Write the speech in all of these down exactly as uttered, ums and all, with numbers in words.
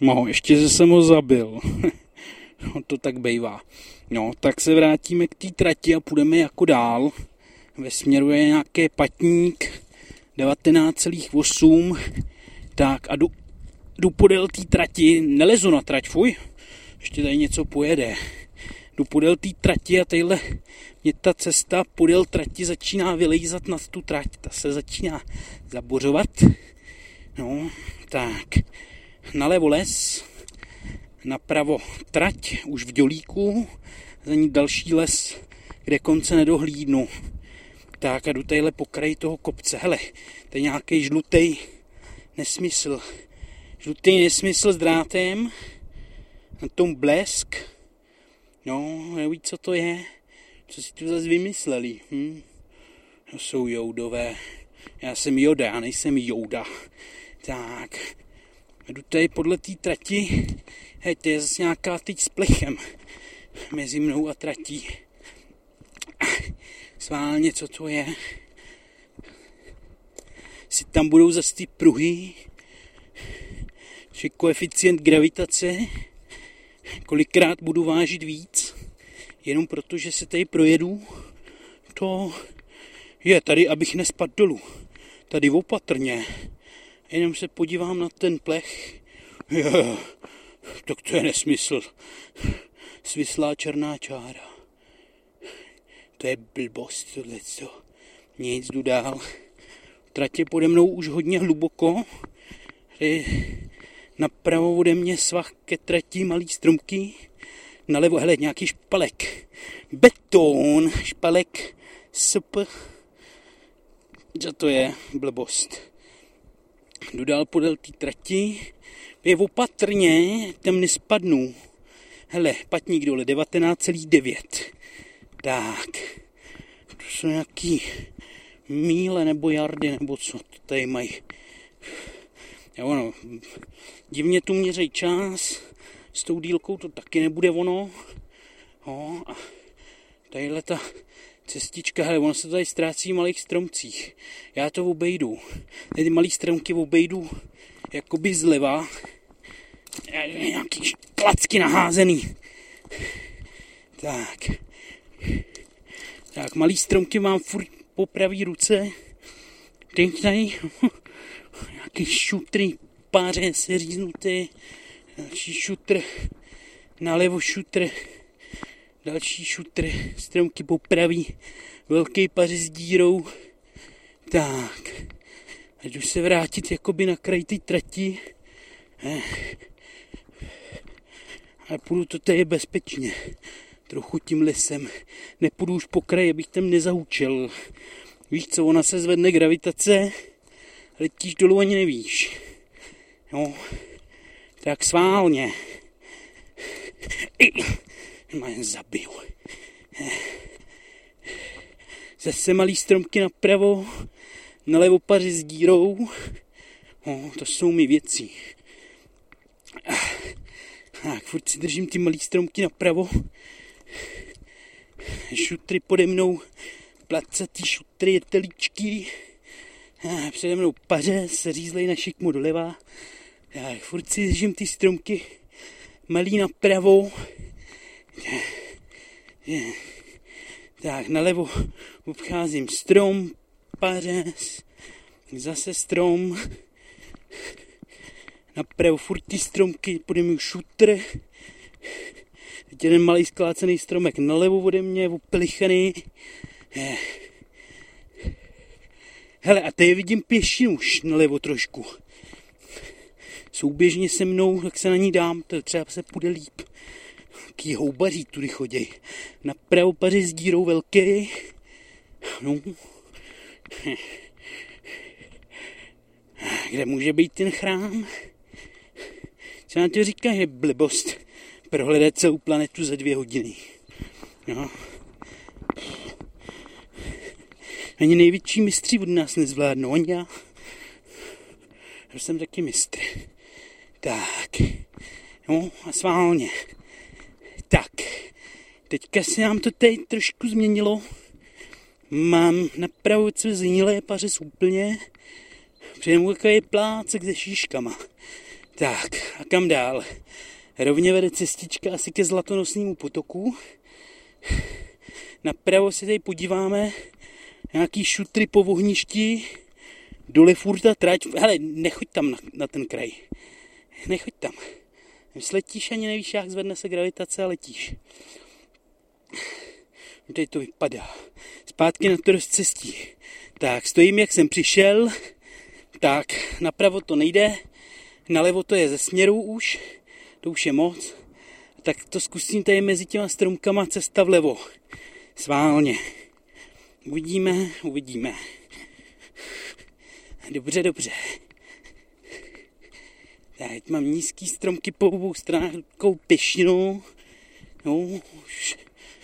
No, ještě jsem ho zabil. No, to tak bejvá. No, tak se vrátíme k té trati a půjdeme jako dál. Ve směru je nějaký patník devatenáct celá osm. Tak a jdu, jdu podél té trati. Nelezu na trať, fuj. Ještě tady něco pojede. Jdu podél té trati a tadyhle mě ta cesta podél trati začíná vylejzat nad tu trať. Ta se začíná zabořovat. No, tak. Nalevo les, napravo trať, už v Dělíku, za ní další les, kde konce nedohlídnu. Tak a jdu tadyhle po kraji toho kopce. Hele, to je nějaký žlutej nesmysl. Žlutý nesmysl s drátem, na tom blesk. No, neví, co to je. Co si tu zase vymysleli? Hm? To jsou joudové. Já jsem Joda, já nejsem Jouda. Tak, jdu tady podle té trati. Hej, to je zase nějaká tyč s plechem mezi mnou a tratí. Sválně, co to je? Si tam budou zase ty pruhy, či koeficient gravitace, kolikrát budu vážit víc, jenom proto, že se tady projedu, to je tady, abych nespadl dolů. Tady opatrně. Jenom se podívám na ten plech. Je, tak to je nesmysl. Svislá černá čára. To je blbost, tohleto. Nic, jdu dál. Tratě pode mnou už hodně hluboko. Tady napravo ode mě svah ke trati, malý stromky. Nalevo, hele, nějaký špalek. Beton, špalek, sup. Co to je? Blbost. Jdu dál podél té trati. Je opatrně, tam nespadnu. Hele, patník dole, devatenáct celá devět. Tak. To jsou nějaký míle nebo jardy, nebo co to tady mají. Jo, ono, divně tu měřej čas. S tou dílkou to taky nebude ono. Jo, a tadyhle ta cestička, hele, ono se tady ztrácí v malých stromcích. Já to obejdu. Tady ty malý stromky obejdu jakoby zleva. Nějaký klacky naházený. Tak. Tak, malý stromky mám furt po pravý ruce. Teď tady nějaký šutry, páře seříznuté. Další šutr, nalevo šutr. Další šutr, stromky po pravý. Velký paři s dírou. Tak. A jdu se vrátit jakoby na kraj té trati. A půjdu to tady bezpečně. Trochu tím lesem. Nepůjdu už po kraji, abych tam nezahučel. Víš co, ona se zvedne gravitace, letíš dolů ani nevíš. No, tak sválně. Má jen zabiju. Zase malý stromky napravo, nalevo paři s dírou. No, to jsou mi věci. Tak, furt si držím ty malý stromky napravo. Šutry pode mnou, placatý šutry, jetelíčky. Přede mnou paře, se řízlej na šikmu doleva. Tak, furt si držím ty stromky malý napravo. Tak, nalevo obcházím strom, pařez, zase strom. Napravo furt ty stromky, pode mnou šutr. Teď jeden malý sklácený stromek nalevo ode mě, opelichaný. Hele, a tady vidím pěšinu už nalevo trošku. Souběžně se mnou, tak se na ní dám, to třeba se půjde líp. Taký houbaří tudy choděj. Napravo paři s dírou velký. No. Kde může být ten chrám? Co na to říká, je blbost prohledat celou planetu za dvě hodiny. No. Ani největší mistři od nás nezvládnou, ani já. Já jsem taky mistr. Tak. No a sválně. Tak. Teďka se nám to tady trošku změnilo. Mám napravo zhnilé pařez úplně. Přijemu takový plácek se šíškama. Tak, a kam dál? Rovně vede cestička asi ke Zlatonosnému potoku. Napravo se tady podíváme, nějaký šutry po ohništi, dole furt ta trať. Hele, nechoď tam na, na ten kraj. Nechoď tam. Když letíš, ani nevíš, jak zvedne se gravitace a letíš. Tady to vypadá. Zpátky na to cestí. Tak, stojím, jak jsem přišel. Tak, napravo to nejde. Nalevo to je ze směru už. To už je moc. Tak to zkusím tady mezi těma stromkama, cesta vlevo. Sválně. Uvidíme, uvidíme. Dobře, dobře. Teď mám nízký stromky po obou stranách, takovou pěšinu. No, už.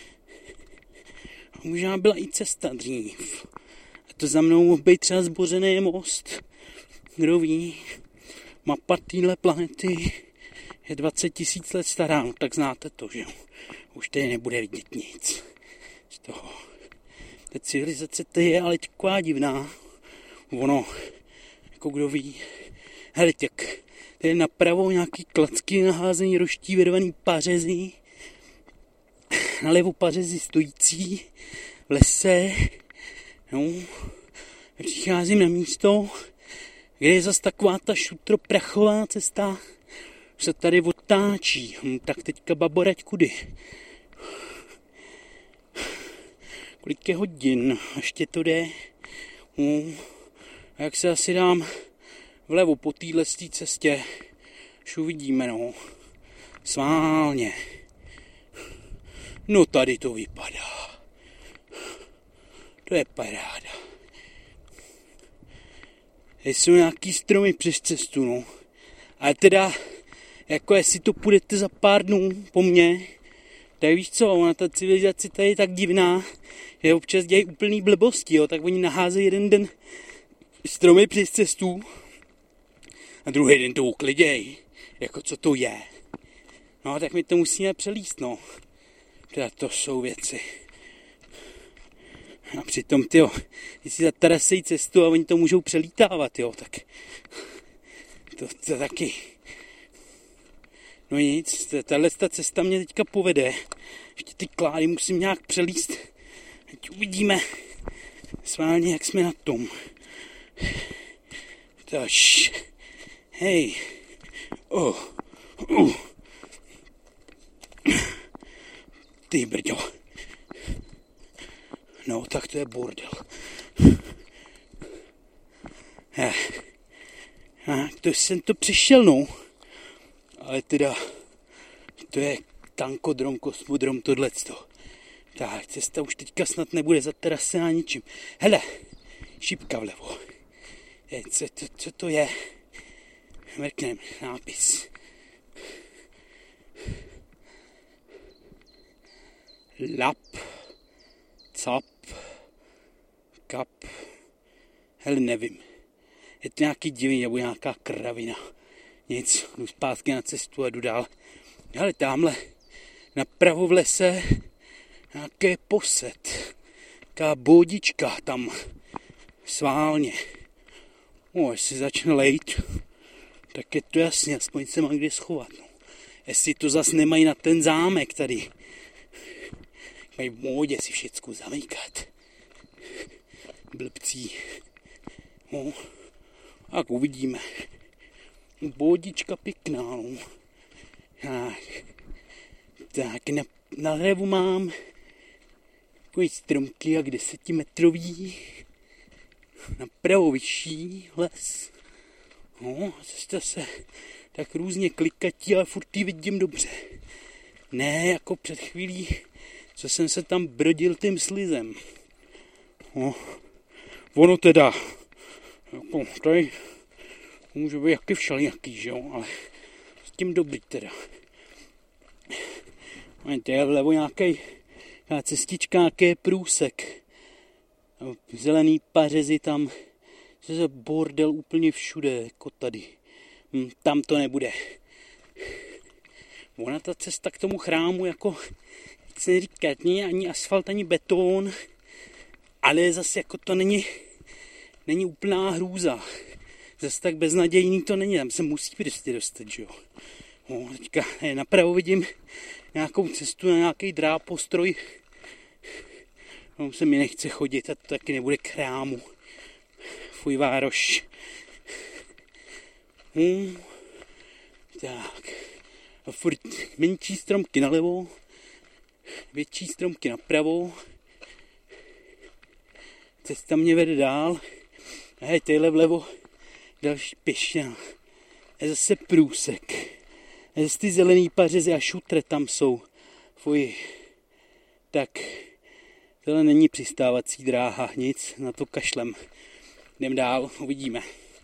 Možná byla i cesta dřív. A to za mnou mohl být třeba zbořený most. Kdo ví, mapa téhle planety je dvacet tisíc let stará, no tak znáte to, že jo. Už tady nebude vidět nic z toho. Ta civilizace to je ale taková divná. Ono, jako kdo ví. Hele, tak tady napravo nějaký klacky naházení roští vyrvaný pařezy. Nalevo pařezy stojící v lese. No, přicházím na místo, kde je zase taková ta šutroprachová cesta, se tady otáčí. Hm, tak teďka baborať kudy. Kolik je hodin? Ještě to jde. No, a jak se asi dám vlevo po téhle cestě, už uvidíme, no. Sválně. No tady to vypadá. To je paráda. Jsou nějaký stromy přes cestu, no. Ale teda, jako jestli to půjdete za pár dnů po mně, tak víš co, ona ta civilizace tady je tak divná, že občas dělají úplný blbosti, jo, tak oni naházejí jeden den stromy přes cestu a druhý den to uklidějí, jako co to je. No, tak my to musíme přelíst, no. Teda to jsou věci. A přitom, tyjo, jestli zatarasejí cestu a oni to můžou přelítávat, jo, tak to, to taky. No nic, tahle cesta mě teďka povede. Ještě ty klády musím nějak přelíst. Teď uvidíme sválně, jak jsme na tom. Tož. Hej. Oh. Uh. Ty brďo. No, tak to je bordel. Eh. A to jsem to přišel, no. Ale teda, to je tankodrom, kosmodrom, tohleto. Tak, cesta už teďka snad nebude zaterasená ničím. Hele, šipka vlevo. Je, co, to, co to je? Mrknem, nápis. Lap, cap, kap. Hele, nevím. Je to nějaký divný, nebo nějaká kravina. Nic, jdu zpátky na cestu a jdu dál. Ale tamhle napravo v lese nějaké posed. Taká boudička tam. Sválně. O, jestli začne lejt, tak je to jasně, aspoň se mám kde schovat. No. Jestli to zas nemají na ten zámek tady. Mají v módě si všecko zamykat. Blbcí. No, tak uvidíme. Boudička pěkná, no. Tak, tak na, na levu mám takový stromky, jak desetimetrový. Napravo vyšší les. No, cesta se tak různě klikatí, ale furt ji vidím dobře. Ne, jako před chvílí, co jsem se tam brodil tím slizem. No, ono teda, jako tady může být jaký všelijaký, že jo, ale s tím dobrý teda. Tady je vlevo nějaký cestička, nějaký průsek. Zelený pařezy tam, to je bordel úplně všude, jako tady. Hm, tam to nebude. Ona ta cesta k tomu chrámu, jako se neříká, není ani asfalt, ani beton, ale zase jako to není, není úplná hrůza. zase tak beznadějný to není, tam se musí prostě dostat, že jo. No, teďka napravo vidím nějakou cestu na nějaký drápostroj. No, se mi nechce chodit a to taky nebude krámu. Fuj vároš. Hmm. Tak. A furt menší stromky nalevo, větší stromky napravo. Cesta mě vede dál. A hej, tadyhle vlevo další pěšina. A zase průsek. A zase ty zelený pařezy a šutre tam jsou. Fuj. Tak. Tohle není přistávací dráha. Nic, na to kašlem. Jdem dál, uvidíme.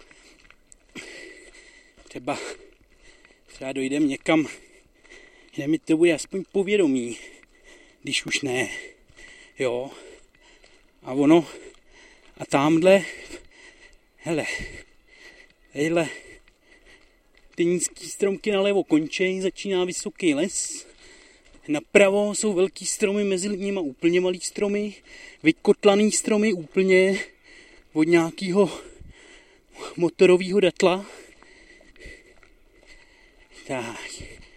Třeba, třeba dojdem někam, kde mi to bude aspoň povědomí. Když už ne. Jo. A ono, a tamhle, hele, tadyhle, ty nízký stromky nalevo končí, začíná vysoký les. Napravo jsou velký stromy, mezi nimi úplně malý stromy, vykotlaný stromy úplně od nějakého motorového datla. Tak.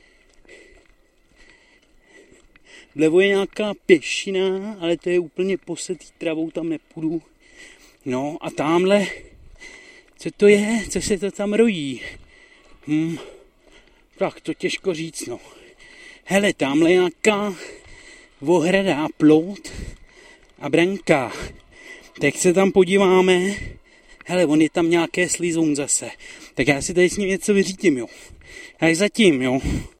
Vlevo je nějaká pěšina, ale to je úplně posetý travou, tam nepůjdu. No a tamhle, co to je, co se to tam rojí? Hm, tak to těžko říct, no. Hele, tamhle je nějaká ohrada, plot a branka. Tak se tam podíváme. Hele, on je tam nějaké slizoun zase. Tak já si tady s ním něco vyřídím, jo. Tak zatím, jo.